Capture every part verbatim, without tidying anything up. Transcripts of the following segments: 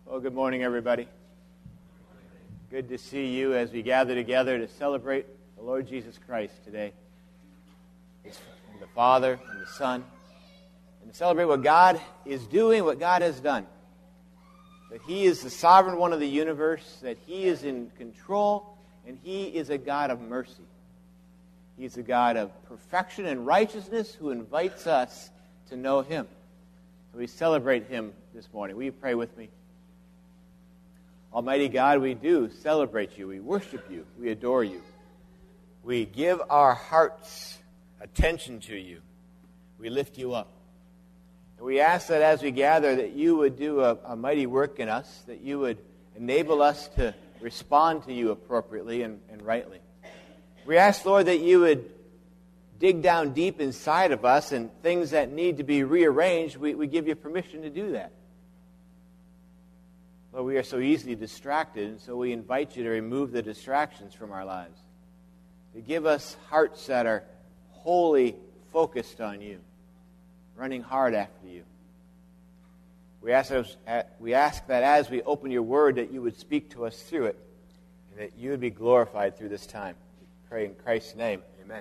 Well, good morning, everybody. Good to see you as we gather together to celebrate the Lord Jesus Christ today. It's the Father and the Son, and to celebrate what God is doing, what God has done. That He is the sovereign one of the universe, that He is in control, and He is a God of mercy. He's a God of perfection and righteousness who invites us to know Him. So we celebrate Him this morning. Will you pray with me? Almighty God, we do celebrate You. We worship You. We adore You. We give our hearts attention to You. We lift You up. And we ask that as we gather that You would do a, a mighty work in us, that You would enable us to respond to You appropriately and, and rightly. We ask, Lord, that You would dig down deep inside of us, and things that need to be rearranged, we, we give You permission to do that. Lord, we are so easily distracted, and so we invite You to remove the distractions from our lives, to give us hearts that are wholly focused on You, running hard after You. We ask, we ask that as we open Your Word, that You would speak to us through it, and that You would be glorified through this time. We pray in Christ's name. Amen.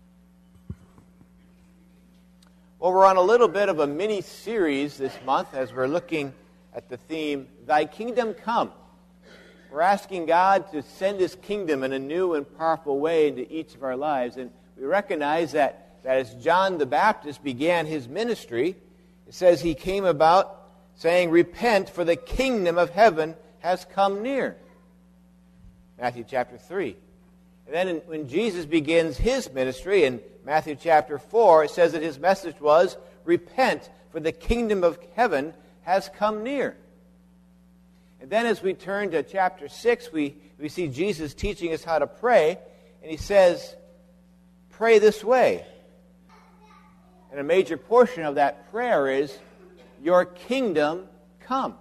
Well, we're on a little bit of a mini-series this month as we're looking at the theme, Thy Kingdom Come. We're asking God to send His kingdom in a new and powerful way into each of our lives. And we recognize that, that as John the Baptist began his ministry, it says he came about saying, Repent, for the kingdom of heaven has come near. Matthew chapter three. And then in, when Jesus begins His ministry in Matthew chapter four, it says that His message was, Repent, for the kingdom of heaven has come near. And then as we turn to chapter six, we, we see Jesus teaching us how to pray, and He says, pray this way. And a major portion of that prayer is, Your kingdom come.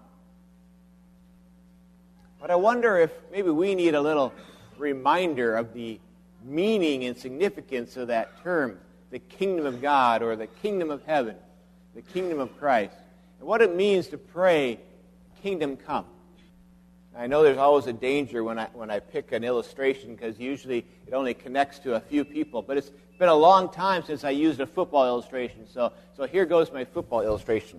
But I wonder if maybe we need a little reminder of the meaning and significance of that term, the kingdom of God, or the kingdom of heaven, the kingdom of Christ, and what it means to pray, kingdom come. I know there's always a danger when I when I pick an illustration, because usually it only connects to a few people, but it's been a long time since I used a football illustration, so, so here goes my football illustration.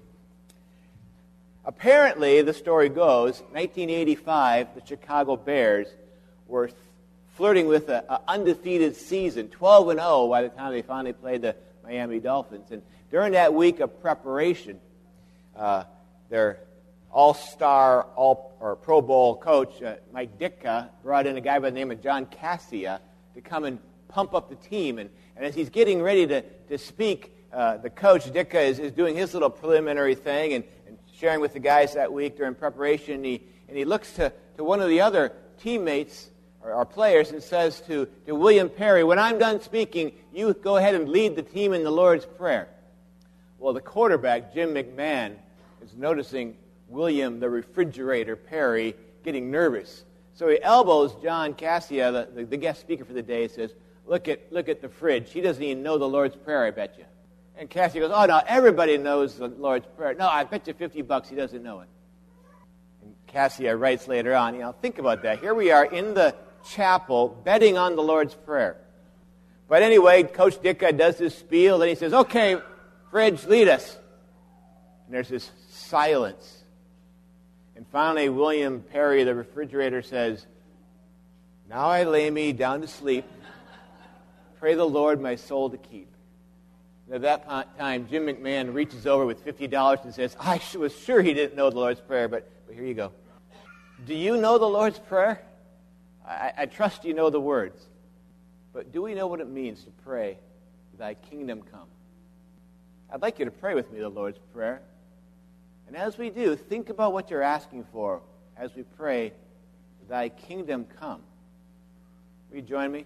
Apparently, the story goes, nineteen eighty-five, the Chicago Bears were flirting with an undefeated season, twelve and oh by the time they finally played the Miami Dolphins. And during that week of preparation, uh, their all-star, all or Pro Bowl coach, uh, Mike Ditka, brought in a guy by the name of John Cassia to come and pump up the team. And, and as he's getting ready to, to speak, uh, the coach, Ditka, is, is doing his little preliminary thing and, and sharing with the guys that week during preparation. And he, and he looks to, to one of the other teammates, our players, and says to, to William Perry, when I'm done speaking, you go ahead and lead the team in the Lord's Prayer. Well, the quarterback, Jim McMahon, is noticing William, the refrigerator, Perry, getting nervous. So he elbows John Cassia, the, the, the guest speaker for the day, and says, look at, look at the fridge. He doesn't even know the Lord's Prayer, I bet you. And Cassia goes, oh, no, everybody knows the Lord's Prayer. No, I bet you fifty bucks he doesn't know it. And Cassia writes later on, you know, think about that. Here we are in the chapel betting on the Lord's Prayer. But anyway, Coach Ditka does this spiel, and he says, okay, fridge, lead us. And there's this silence. And finally, William Perry, the refrigerator, says, now I lay me down to sleep. Pray the Lord my soul to keep. And at that time, Jim McMahon reaches over with fifty dollars and says, I was sure he didn't know the Lord's Prayer, but, but here you go. Do you know the Lord's Prayer? I, I trust you know the words. But do we know what it means to pray, Thy kingdom come? I'd like you to pray with me the Lord's Prayer. And as we do, think about what you're asking for as we pray, Thy kingdom come. Will you join me?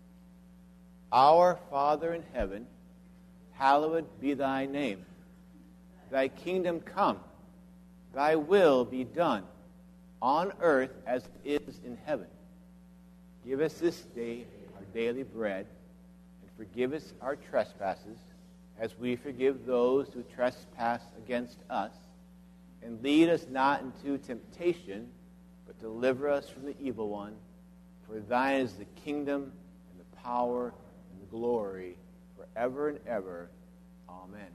Our Father in heaven, hallowed be Thy name. Thy kingdom come. Thy will be done on earth as it is in heaven. Give us this day our daily bread, and forgive us our trespasses, as we forgive those who trespass against us. And lead us not into temptation, but deliver us from the evil one. For thine is the kingdom and the power and the glory forever and ever. Amen.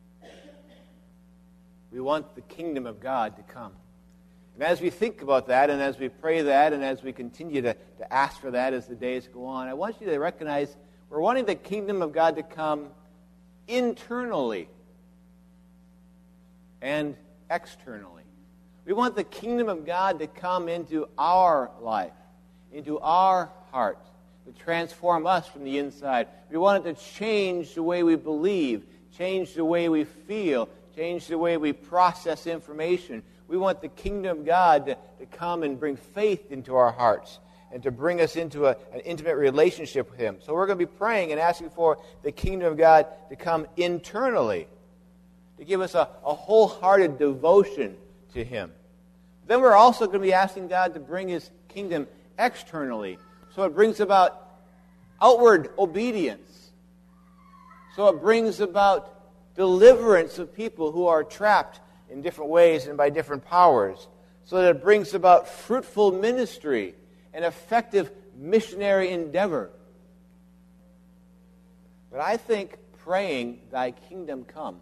We want the kingdom of God to come. And as we think about that, and as we pray that, and as we continue to, to ask for that as the days go on, I want you to recognize we're wanting the kingdom of God to come internally and externally. We want the kingdom of God to come into our life, into our heart, to transform us from the inside. We want it to change the way we believe, change the way we feel, change the way we process information. We want the kingdom of God to, to come and bring faith into our hearts and to bring us into a, an intimate relationship with Him. So we're going to be praying and asking for the kingdom of God to come internally, to give us a, a wholehearted devotion to Him. Then we're also going to be asking God to bring His kingdom externally. So it brings about outward obedience. So it brings about deliverance of people who are trapped in different ways and by different powers. So that it brings about fruitful ministry and effective missionary endeavor. But I think praying, Thy kingdom come,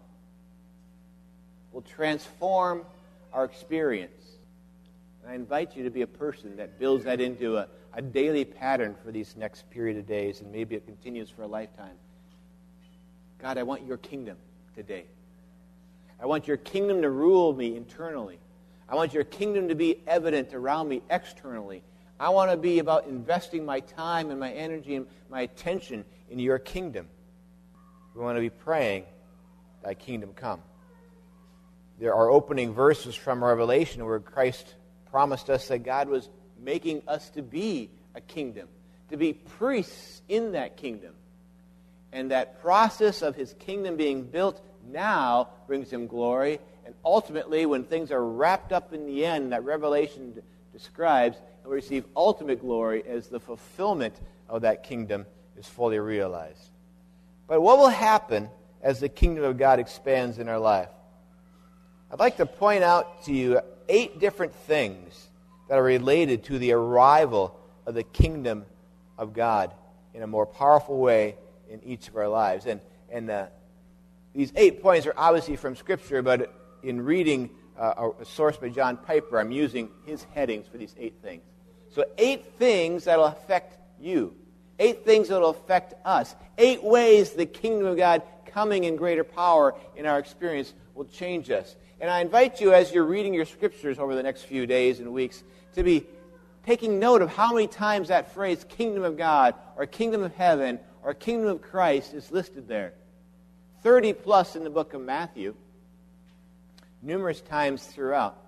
will transform our experience. And I invite you to be a person that builds that into a, a daily pattern for these next period of days, and maybe it continues for a lifetime. God, I want your kingdom today. I want your kingdom to rule me internally. I want your kingdom to be evident around me externally. I want to be about investing my time and my energy and my attention in your kingdom. We want to be praying, Thy kingdom come. There are opening verses from Revelation where Christ promised us that God was making us to be a kingdom, to be priests in that kingdom. And that process of His kingdom being built now brings Him glory. And ultimately, when things are wrapped up in the end, that Revelation d- describes, He'll receive ultimate glory as the fulfillment of that kingdom is fully realized. But what will happen as the kingdom of God expands in our life? I'd like to point out to you eight different things that are related to the arrival of the kingdom of God in a more powerful way in each of our lives. And, and uh, these eight points are obviously from Scripture, but in reading uh, a source by John Piper, I'm using his headings for these eight things. So eight things that will affect you. Eight things that will affect us. Eight ways the kingdom of God coming in greater power in our experience will change us. And I invite you, as you're reading your Scriptures over the next few days and weeks, to be taking note of how many times that phrase, kingdom of God, or kingdom of heaven, or kingdom of Christ is listed there. thirty plus in the book of Matthew, numerous times throughout.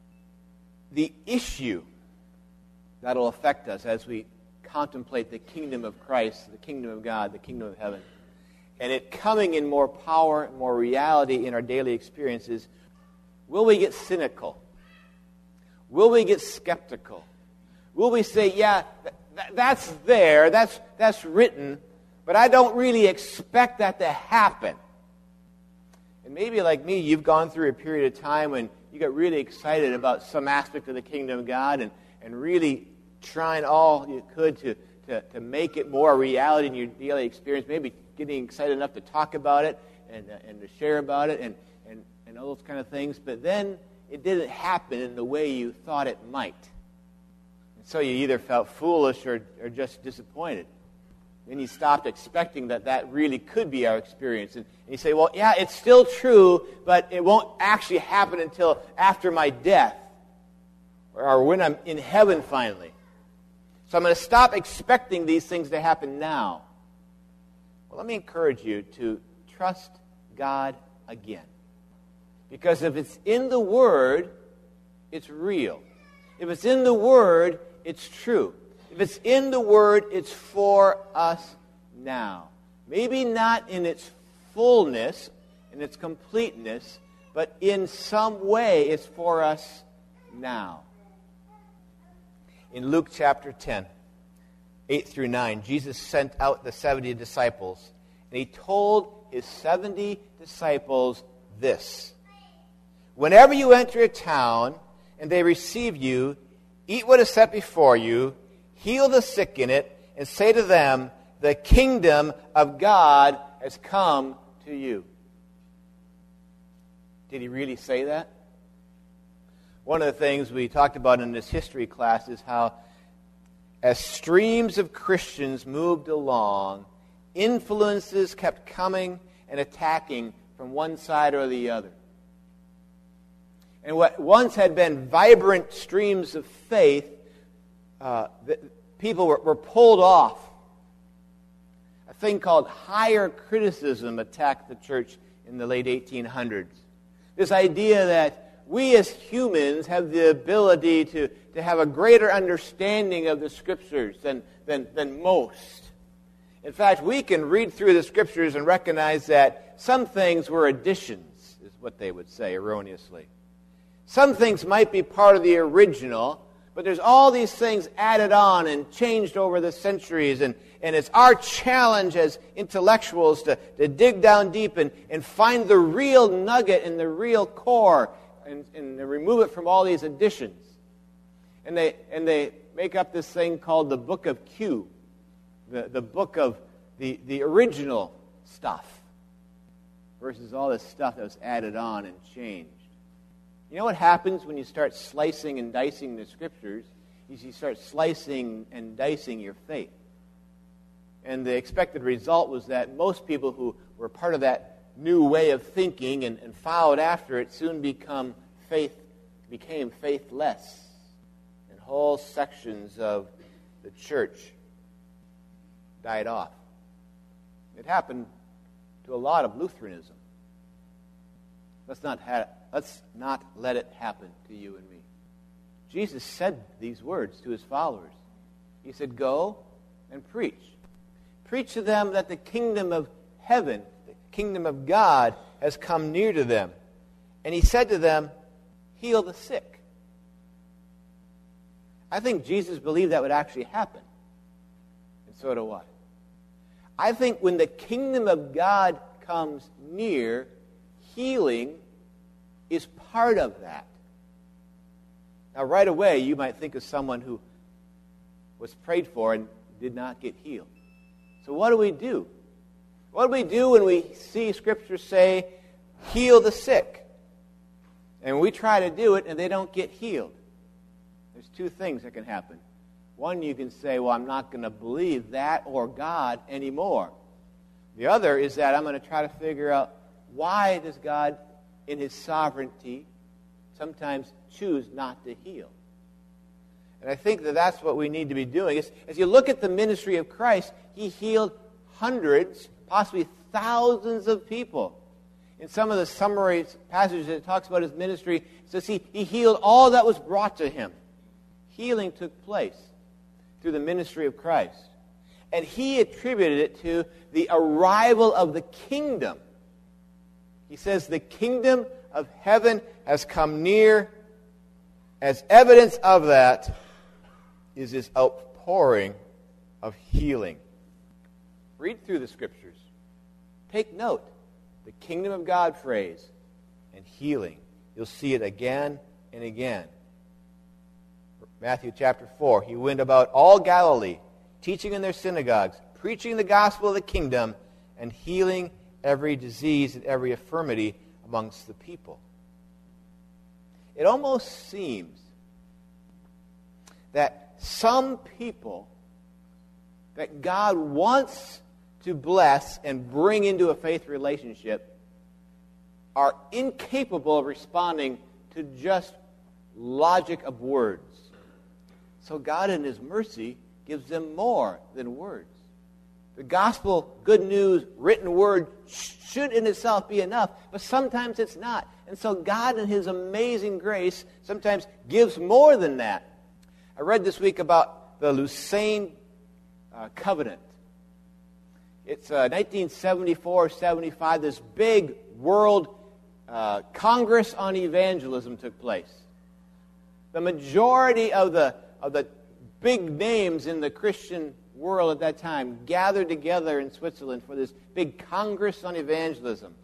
The issue that will affect us as we contemplate the kingdom of Christ, the kingdom of God, the kingdom of heaven, and it coming in more power, more reality in our daily experiences, will we get cynical? Will we get skeptical? Will we say, yeah, th- th- that's there, that's, that's written, but I don't really expect that to happen? And maybe like me, you've gone through a period of time when you got really excited about some aspect of the kingdom of God and, and really trying all you could to, to, to make it more a reality in your daily experience, maybe getting excited enough to talk about it and, uh, and to share about it and, and, and all those kind of things, but then it didn't happen in the way you thought it might. And so you either felt foolish or, or just disappointed. Then you stopped expecting that that really could be our experience. And, and you say, well, yeah, it's still true, but it won't actually happen until after my death or, or when I'm in heaven finally. So I'm going to stop expecting these things to happen now. Well, let me encourage you to trust God again. Because if it's in the Word, it's real. If it's in the Word, it's true. If it's in the Word, it's for us now. Maybe not in its fullness, in its completeness, but in some way it's for us now. In Luke chapter ten, eight through nine, Jesus sent out the seventy disciples, and He told His seventy disciples this: Whenever you enter a town and they receive you, eat what is set before you, heal the sick in it, and say to them, the kingdom of God has come to you. Did he really say that? One of the things we talked about in this history class is how as streams of Christians moved along, influences kept coming and attacking from one side or the other. And what once had been vibrant streams of faith, uh, the, people were, were pulled off. A thing called higher criticism attacked the church in the late eighteen hundreds. This idea that we as humans have the ability to, to have a greater understanding of the Scriptures than, than, than most. In fact, we can read through the Scriptures and recognize that some things were additions, is what they would say erroneously. Some things might be part of the original, but there's all these things added on and changed over the centuries, and, and it's our challenge as intellectuals to, to dig down deep and, and find the real nugget and the real core and, and remove it from all these additions. And they, and they make up this thing called the Book of Q, the, the book of the, the original stuff versus all this stuff that was added on and changed. You know what happens when you start slicing and dicing the Scriptures is you start slicing and dicing your faith. And the expected result was that most people who were part of that new way of thinking and, and followed after it soon become faith, became faithless. And whole sections of the church died off. It happened to a lot of Lutheranism. Let's not have Let's not let it happen to you and me. Jesus said these words to his followers. He said, go and preach. Preach to them that the kingdom of heaven, the kingdom of God, has come near to them. And he said to them, heal the sick. I think Jesus believed that would actually happen. And so do I. I think when the kingdom of God comes near, healing is part of that. Now, right away, you might think of someone who was prayed for and did not get healed. So what do we do? What do we do when we see Scripture say, heal the sick? And we try to do it and they don't get healed. There's two things that can happen. One, you can say, well, I'm not going to believe that or God anymore. The other is that I'm going to try to figure out, why does God in his sovereignty sometimes choose not to heal? And I think that that's what we need to be doing. As, as you look at the ministry of Christ, he healed hundreds, possibly thousands of people. In some of the summary passages that talks about his ministry, it says he, he healed all that was brought to him. Healing took place through the ministry of Christ. And he attributed it to the arrival of the kingdom. He says the kingdom of heaven has come near. As evidence of that is this outpouring of healing. Read through the Scriptures. Take note. The kingdom of God phrase and healing. You'll see it again and again. Matthew chapter four. He went about all Galilee, teaching in their synagogues, preaching the gospel of the kingdom, and healing every disease and every infirmity amongst the people. It almost seems that some people that God wants to bless and bring into a faith relationship are incapable of responding to just logic of words. So God in his mercy gives them more than words. The gospel, good news, written word should in itself be enough, but sometimes it's not. And so God in his amazing grace sometimes gives more than that. I read this week about the Lausanne uh, Covenant. It's uh, nineteen seventy-four seventy-five, this big world uh, Congress on Evangelism took place. The majority of the, of the big names in the Christian world at that time gathered together in Switzerland for this big Congress on Evangelism.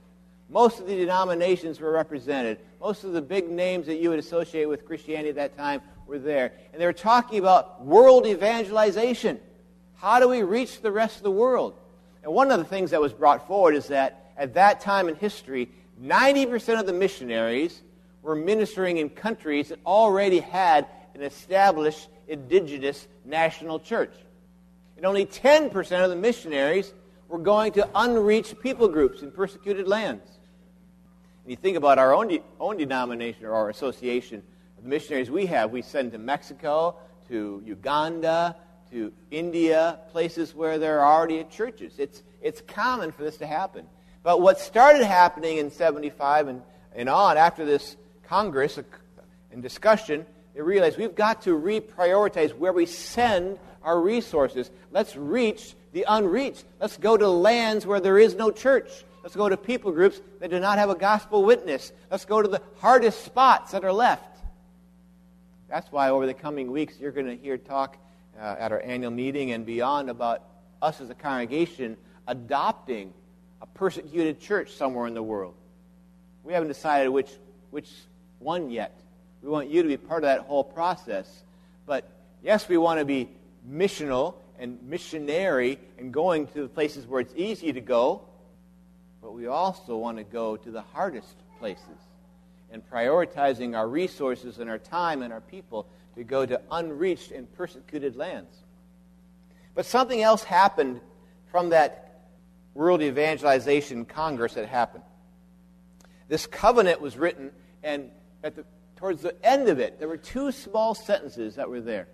Most of the denominations were represented. Most of the big names that you would associate with Christianity at that time were there. And they were talking about world evangelization. How do we reach the rest of the world? And one of the things that was brought forward is that at that time in history, ninety percent of the missionaries were ministering in countries that already had an established indigenous national church. And only ten percent of the missionaries were going to unreached people groups in persecuted lands. And you think about our own, de- own denomination or our association of missionaries we have. We send to Mexico, to Uganda, to India, places where there are already churches. It's, it's common for this to happen. But what started happening in seventy-five and, and on, after this Congress and discussion, they realized we've got to reprioritize where we send our resources. Let's reach the unreached. Let's go to lands where there is no church. Let's go to people groups that do not have a gospel witness. Let's go to the hardest spots that are left. That's why over the coming weeks you're going to hear talk uh, at our annual meeting and beyond about us as a congregation adopting a persecuted church somewhere in the world. We haven't decided which which one yet. We want you to be part of that whole process. But yes, we want to be missional and missionary and going to the places where it's easy to go, but we also want to go to the hardest places and prioritizing our resources and our time and our people to go to unreached and persecuted lands. But something else happened from that World Evangelization Congress that happened. This covenant was written, and at the, towards the end of it, there were two small sentences that were there.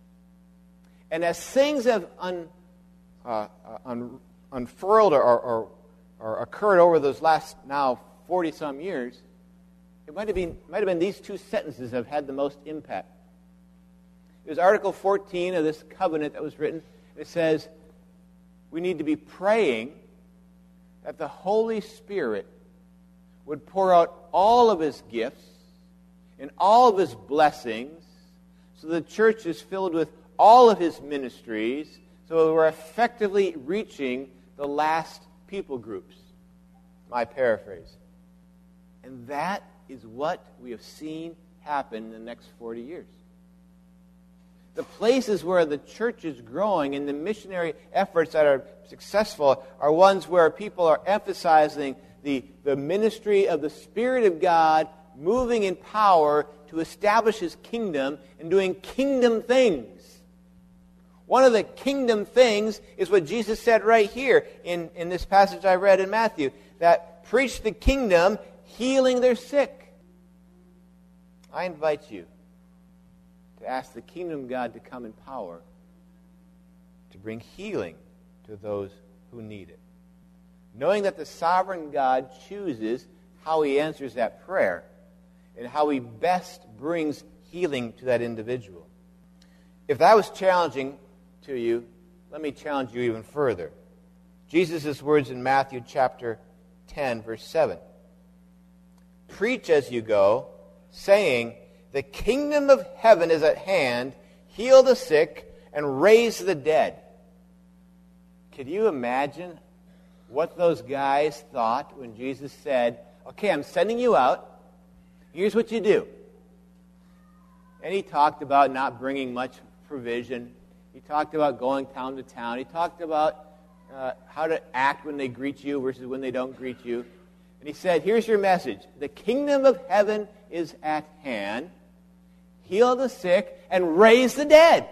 And as things have un, uh, un, unfurled or, or, or occurred over those last now forty-some years, it might have been might have been these two sentences that have had the most impact. It was Article fourteen of this covenant that was written. It says, we need to be praying that the Holy Spirit would pour out all of His gifts and all of His blessings so the church is filled with all of His ministries, so we're effectively reaching the last people groups. My paraphrase. And that is what we have seen happen in the next forty years. The places where the church is growing and the missionary efforts that are successful are ones where people are emphasizing the, the ministry of the Spirit of God moving in power to establish His kingdom and doing kingdom things. One of the kingdom things is what Jesus said right here in, in this passage I read in Matthew, that preach the kingdom, healing their sick. I invite you to ask the kingdom of God to come in power to bring healing to those who need it. Knowing that the sovereign God chooses how He answers that prayer and how He best brings healing to that individual. If that was challenging to you, let me challenge you even further. Jesus' words in Matthew chapter ten, verse seven. Preach as you go, saying, the kingdom of heaven is at hand, heal the sick, and raise the dead. Could you imagine what those guys thought when Jesus said, okay, I'm sending you out. Here's what you do. And He talked about not bringing much provision. He talked about going town to town. He talked about uh, how to act when they greet you versus when they don't greet you. And He said, here's your message. The kingdom of heaven is at hand. Heal the sick and raise the dead.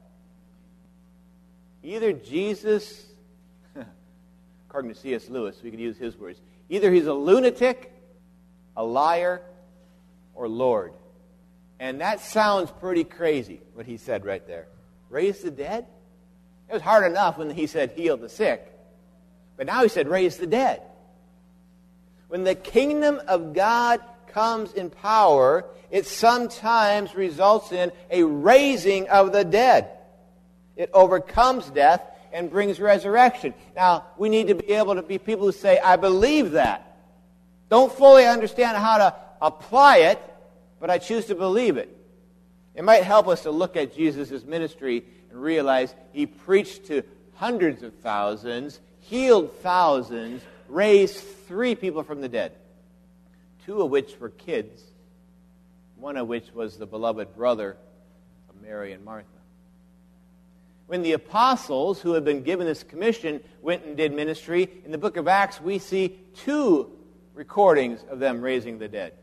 Either Jesus, according to C S Lewis, we could use his words, either He's a lunatic, a liar, or Lord. And that sounds pretty crazy, what He said right there. Raise the dead? It was hard enough when He said heal the sick. But now He said raise the dead. When the kingdom of God comes in power, it sometimes results in a raising of the dead. It overcomes death and brings resurrection. Now, we need to be able to be people who say, I believe that. Don't fully understand how to apply it, but I choose to believe it. It might help us to look at Jesus' ministry and realize He preached to hundreds of thousands, healed thousands, raised three people from the dead, two of which were kids, one of which was the beloved brother of Mary and Martha. When the apostles, who had been given this commission, went and did ministry, in the book of Acts we see two recordings of them raising the dead.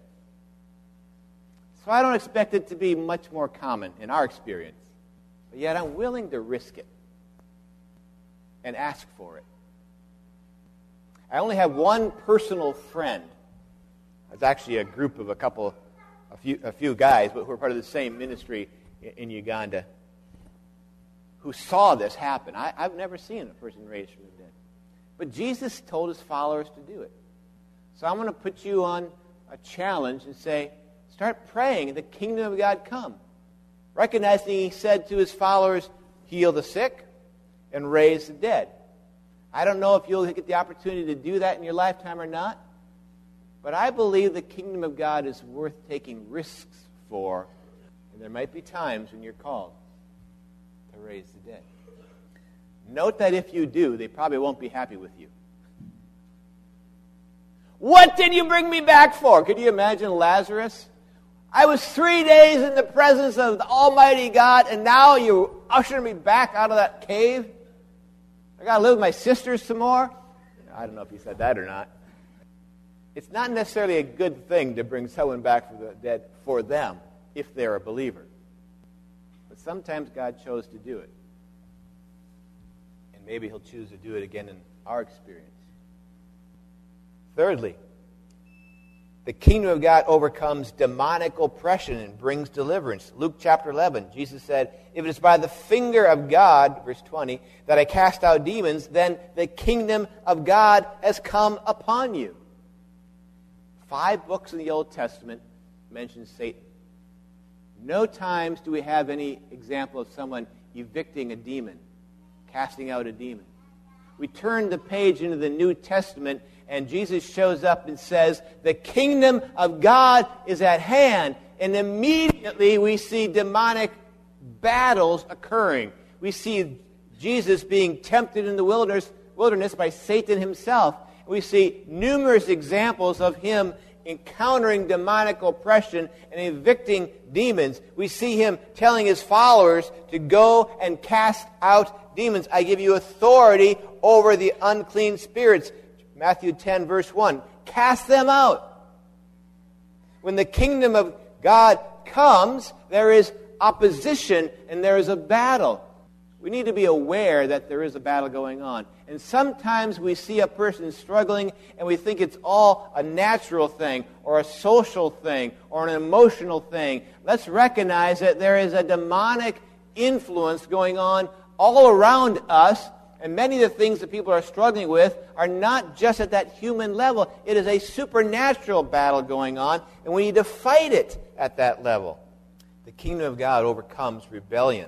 So I don't expect it to be much more common in our experience, but yet I'm willing to risk it and ask for it. I only have one personal friend. It's actually a group of a couple, a few, a few guys, but who are part of the same ministry in, in Uganda, who saw this happen. I, I've never seen a person raised from the dead. But Jesus told his followers to do it. So I'm going to put you on a challenge and say, start praying the kingdom of God come. Recognizing he said to his followers, heal the sick and raise the dead. I don't know if you'll get the opportunity to do that in your lifetime or not, but I believe the kingdom of God is worth taking risks for, and there might be times when you're called to raise the dead. Note that if you do, they probably won't be happy with you. What did you bring me back for? Could you imagine Lazarus? I was three days in the presence of the Almighty God, and now you ushered me back out of that cave? I got to live with my sisters some more? I don't know if he said that or not. It's not necessarily a good thing to bring someone back from the dead for them if they're a believer. But sometimes God chose to do it. And maybe he'll choose to do it again in our experience. Thirdly, the kingdom of God overcomes demonic oppression and brings deliverance. Luke chapter eleven, Jesus said, if it is by the finger of God, verse twenty, that I cast out demons, then the kingdom of God has come upon you. Five books in the Old Testament mention Satan. No times do we have any example of someone evicting a demon, casting out a demon. We turn the page into the New Testament, and Jesus shows up and says, the kingdom of God is at hand. And immediately we see demonic battles occurring. We see Jesus being tempted in the wilderness, wilderness by Satan himself. We see numerous examples of him encountering demonic oppression and evicting demons. We see him telling his followers to go and cast out demons. I give you authority over the unclean spirits. Matthew ten, verse one. Cast them out. When the kingdom of God comes, there is opposition and there is a battle. We need to be aware that there is a battle going on. And sometimes we see a person struggling and we think it's all a natural thing or a social thing or an emotional thing. Let's recognize that there is a demonic influence going on all around us. And many of the things that people are struggling with are not just at that human level. It is a supernatural battle going on, and we need to fight it at that level. The kingdom of God overcomes rebellion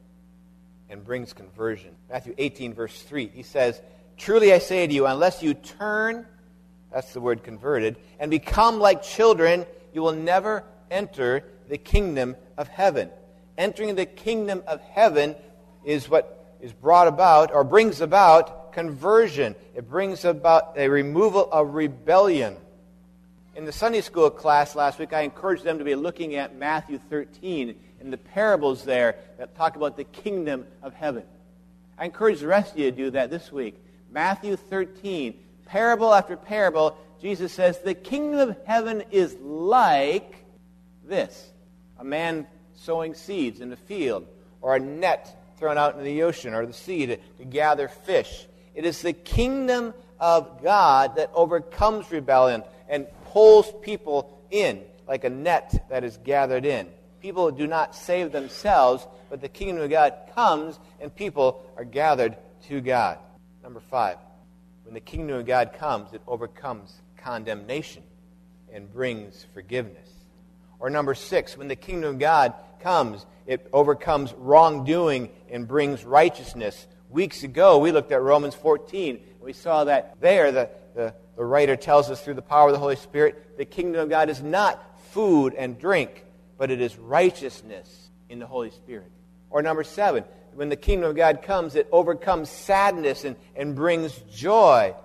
and brings conversion. Matthew eighteen, verse three, he says, truly I say to you, unless you turn, that's the word converted, and become like children, you will never enter the kingdom of heaven. Entering the kingdom of heaven is what is brought about or brings about conversion. It brings about a removal of rebellion. In the Sunday school class last week, I encouraged them to be looking at Matthew thirteen and the parables there that talk about the kingdom of heaven. I encourage the rest of you to do that this week. Matthew thirteen, parable after parable, Jesus says, the kingdom of heaven is like this. A man sowing seeds in the field, or a net thrown out into the ocean, or the sea to, to gather fish. It is the kingdom of God that overcomes rebellion and pulls people in like a net that is gathered in. People do not save themselves, but the kingdom of God comes and people are gathered to God. Number five, when the kingdom of God comes, it overcomes condemnation and brings forgiveness. Or number six, when the kingdom of God comes, it overcomes wrongdoing and brings righteousness. Weeks ago, we looked at Romans fourteen. We saw that there, the, the, the writer tells us through the power of the Holy Spirit, the kingdom of God is not food and drink, but it is righteousness in the Holy Spirit. Or number seven, when the kingdom of God comes, it overcomes sadness and, and brings joy.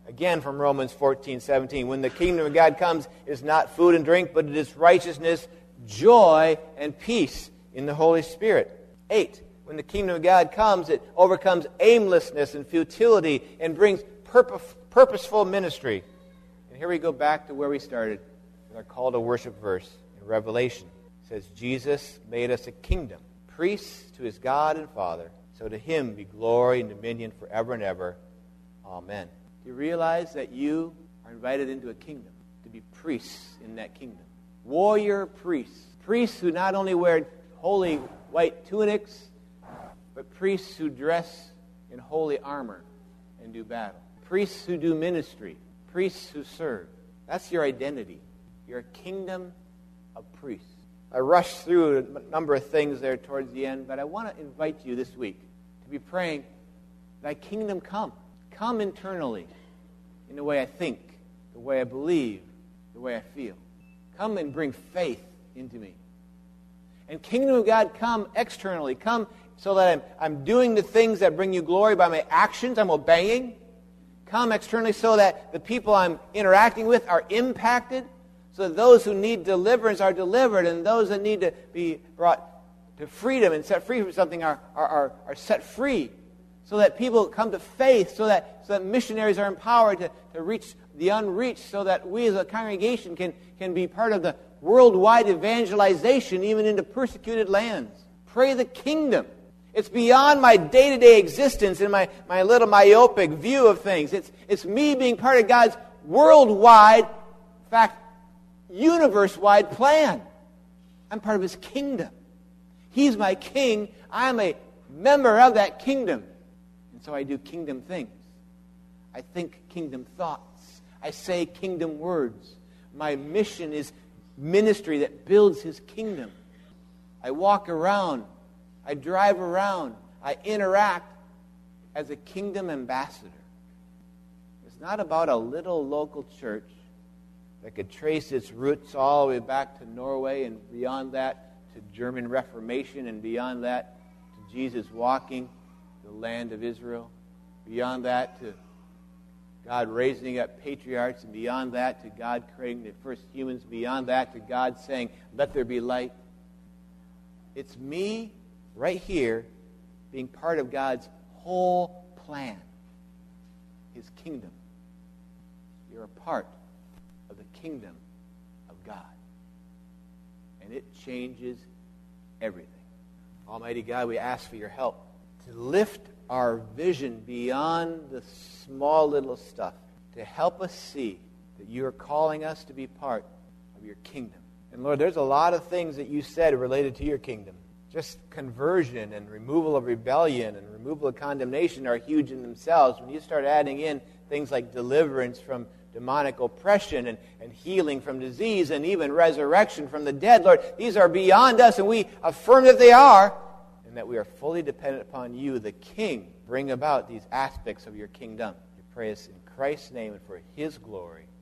Again from Romans fourteen seventeen. When the kingdom of God comes, it is not food and drink, but it is righteousness, joy, and peace in the Holy Spirit. Eight. When the kingdom of God comes, it overcomes aimlessness and futility and brings purpose, purposeful ministry. And here we go back to where we started with our call to worship verse in Revelation. It says, Jesus made us a kingdom, priests to his God and Father, so to him be glory and dominion forever and ever. Amen. Do you realize that you are invited into a kingdom, to be priests in that kingdom? Warrior priests. Priests who not only wear holy white tunics, but priests who dress in holy armor and do battle. Priests who do ministry. Priests who serve. That's your identity. You're a kingdom of priests. I rushed through a number of things there towards the end, but I want to invite you this week to be praying, thy kingdom come. Come internally in the way I think, the way I believe, the way I feel. Come and bring faith into me. And kingdom of God, come externally. Come so that I'm, I'm doing the things that bring you glory by my actions. I'm obeying. Come externally so that the people I'm interacting with are impacted. So that those who need deliverance are delivered. And those that need to be brought to freedom and set free from something are, are, are, are set free. So that people come to faith. So that, so that missionaries are empowered to, to reach the unreached. So that we as a congregation can, can be part of the worldwide evangelization, even into persecuted lands. Pray the kingdom. It's beyond my day-to-day existence and my, my little myopic view of things. It's, it's me being part of God's worldwide, in fact, universe-wide plan. I'm part of his kingdom. He's my king. I'm a member of that kingdom. And so I do kingdom things. I think kingdom thoughts. I say kingdom words. My mission is ministry that builds his kingdom. I walk around. I drive around. I interact as a kingdom ambassador. It's not about a little local church that could trace its roots all the way back to Norway and beyond that to German Reformation and beyond that to Jesus walking the land of Israel, beyond that to God raising up patriarchs, and beyond that to God creating the first humans, beyond that to God saying, let there be light. It's me right here being part of God's whole plan, his kingdom. You're a part of the kingdom of God. And it changes everything. Almighty God, we ask for your help to lift our vision beyond the small little stuff, to help us see that you are calling us to be part of your kingdom. And Lord, there's a lot of things that you said related to your kingdom. Just conversion and removal of rebellion and removal of condemnation are huge in themselves. When you start adding in things like deliverance from demonic oppression and, and healing from disease and even resurrection from the dead, Lord, these are beyond us, and we affirm that they are, and that we are fully dependent upon you, the King, bring about these aspects of your kingdom. We pray this in Christ's name and for his glory.